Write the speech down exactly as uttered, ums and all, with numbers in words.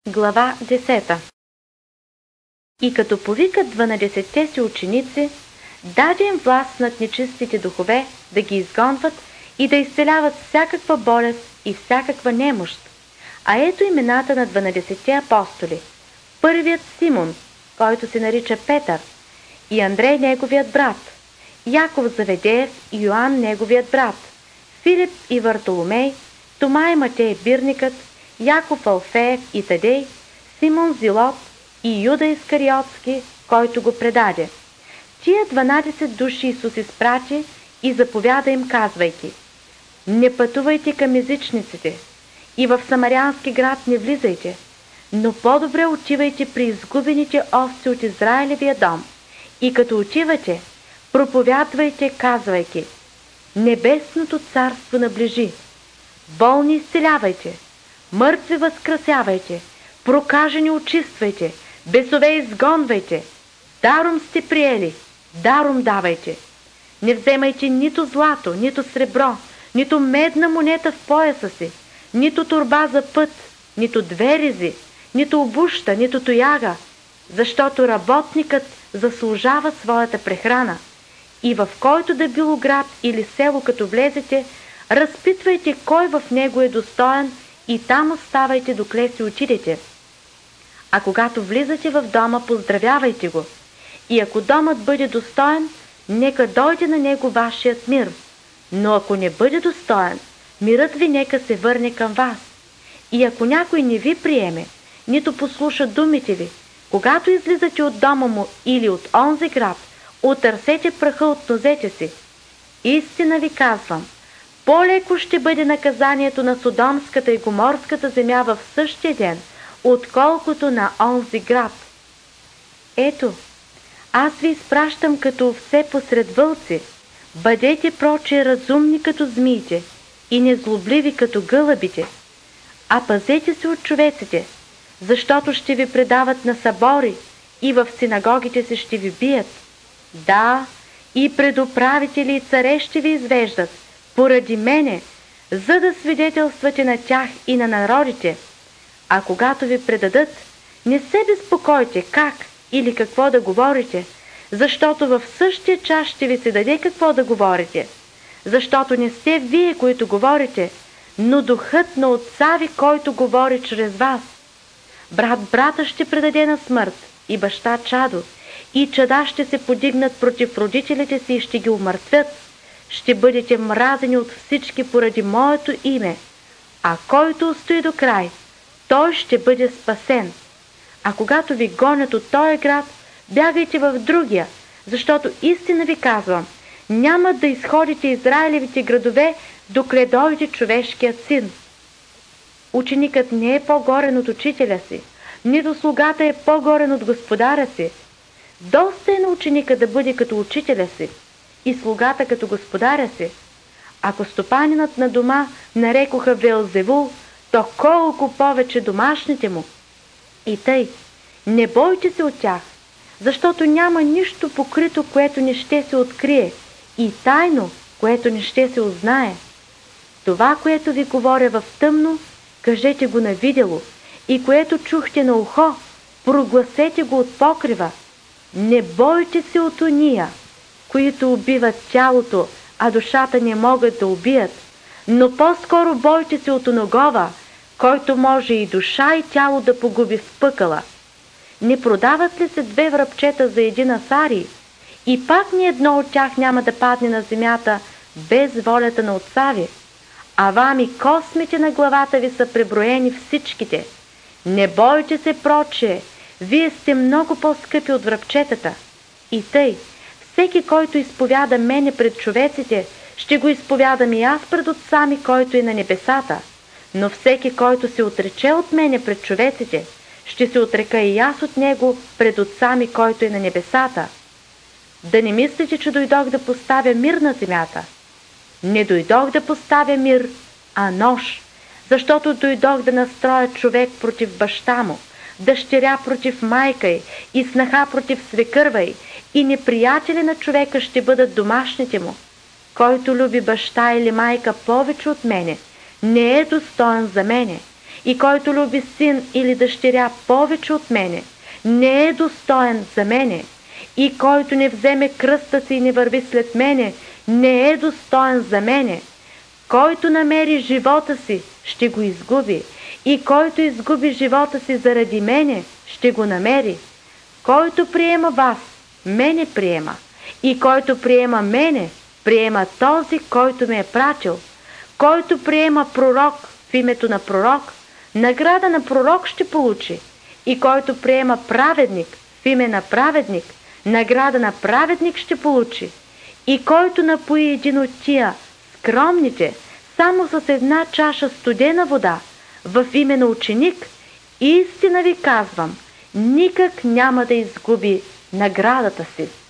Глава десета. И като повикат дванадесетте си ученици, даде им власт над нечистите духове да ги изгонват и да изцеляват всякаква болест и всякаква немощ. А ето имената на дванадесетте апостоли. Първият Симон, който се нарича Петър, и Андрей неговият брат, Яков Заведеев и Йоан неговият брат, Филип и Вартоломей, Тома и Матей бирникът, Яков Алфеев и Тадей, Симон Зилот и Юда Искариотски, който го предаде. Тия дванадесет души Исус изпрати и заповяда им, казвайки: не пътувайте към езичниците и в самарянски град не влизайте, но по-добре отивайте при изгубените овци от Израилевия дом и като отивате, проповядвайте, казвайки: небесното царство наближи, болни изцелявайте, мъртви възкръсявайте, прокажени очиствайте, бесове изгонвайте, даром сте приели, даром давайте. Не вземайте нито злато, нито сребро, нито медна монета в пояса си, нито торба за път, нито две ризи, нито обуща, нито тояга, защото работникът заслужава своята прехрана. И в който да било град или село, като влезете, разпитвайте кой в него е достоен и там оставайте, докле си отидете. А когато влизате в дома, поздравявайте го. И ако домът бъде достоен, нека дойде на него вашият мир. Но ако не бъде достоен, мирът ви нека се върне към вас. И ако някой не ви приеме, нито послуша думите ви, когато излизате от дома му или от онзи град, отърсете праха от нозете си. Истина ви казвам, по-леко ще бъде наказанието на Содомската и Гоморската земя в същия ден, отколкото на онзи град. Ето, аз ви изпращам като овце посред вълци. Бъдете проче разумни като змиите и незлобливи като гълъбите. А пазете се от човеците, защото ще ви предават на събори и в синагогите си ще ви бият. Да, и пред управители и царе ще ви извеждат, поради мене, за да свидетелствате на тях и на народите. А когато ви предадат, не се безпокойте как или какво да говорите, защото в същия час ще ви се даде какво да говорите. Защото не сте вие, които говорите, но духът на Отца ви, който говори чрез вас. Брат брата ще предаде на смърт и баща чадо, и чада ще се подигнат против родителите си и ще ги умъртвят. Ще бъдете мразени от всички поради моето име, а който устои до край, той ще бъде спасен. А когато ви гонят от този град, бягайте в другия, защото истина ви казвам, няма да изходите Израилевите градове, докле дойде човешкият син. Ученикът не е по-горен от учителя си, нито слугата е по-горен от господаря си. Доста е на ученика да бъде като учителя си и слугата като господаря си. Ако стопанинът на дома нарекоха Велзевул, то колко повече домашните му. И тъй, не бойте се от тях, защото няма нищо покрито, което не ще се открие, и тайно, което не ще се узнае. Това, което ви говоря в тъмно, кажете го на видело, и което чухте на ухо, прогласете го от покрива. Не бойте се от ония, които убиват тялото, а душата не могат да убият, но по-скоро бойте се от оногова, който може и душа и тяло да погуби в пъкъла. Не продават ли се две връбчета за един асари? И пак ни едно от тях няма да падне на земята без волята на Отца ви. А вами космите на главата ви са преброени всичките. Не бойте се проче, вие сте много по-скъпи от връбчетата. И тъй, всеки, който изповяда мене пред човеците, ще го изповядам и аз пред Отца ми, който е на небесата. Но всеки, който се отрече от мене пред човеците, ще се отрека и аз от него пред Отца ми, който е на небесата. Да не мислите, че дойдох да поставя мир на земята. Не дойдох да поставя мир, а нож, защото дойдох да настроя човек против баща му, дъщеря против майка й и снаха против свекърва й, и неприятели на човека ще бъдат домашните му. Който люби баща или майка повече от мене, не е достоен за мене. и който люби син или дъщеря повече от мене, не е достоен за мене, и който не вземе кръста си и не върви след мене, не е достоен за мене. Който намери живота си, ще го изгуби, и който изгуби живота си заради мене, ще го намери. Който приема вас, мене приема, и който приема мене, приема този, който ме е пратил. Който приема пророк в името на пророк, награда на пророк ще получи, и който приема праведник в име на праведник, награда на праведник ще получи. И който напои един от тия скромните само с една чаша студена вода в име на ученик, истина ви казвам, никак няма да изгуби наградата си.